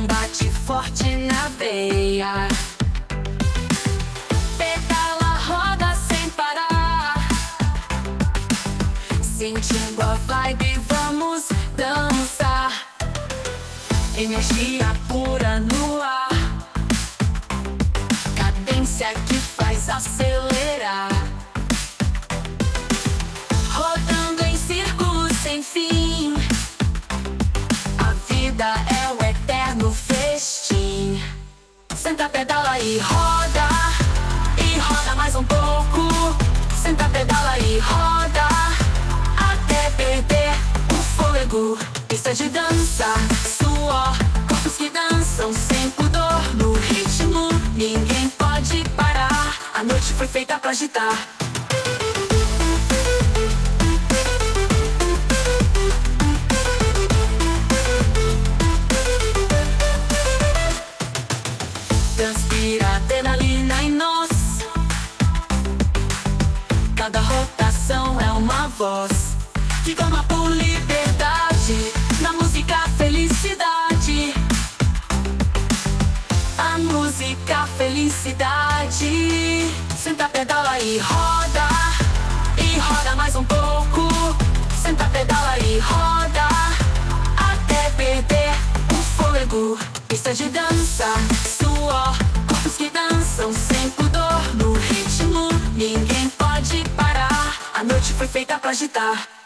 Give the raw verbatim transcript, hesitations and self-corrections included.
coração bate forte na veia. Pedala, roda sem parar, sentindo a vibe, vamos dançar. Energia pura no ar, cadência que faz acelerar. Rodando em círculos sem fim, a vida é o eterno festim. Senta, pedala e roda, e roda mais um pouco. Senta, pedala e roda, até perder o fôlego. Pista de dança, suor, corpos que dançam sem pudor. No ritmo, ninguém pode parar. A noite foi feita pra agitar. Transpira adrenalina em nós, cada rotação é uma voz que clama por liberdade. Na música, felicidade. A música, felicidade. Senta, pedala e roda, e roda mais um pouco. Senta, pedala e roda, até perder o fôlego. Pista de dança, suor, corpos que dançam sem pudor. No ritmo, ninguém pode parar. A noite foi feita pra agitar.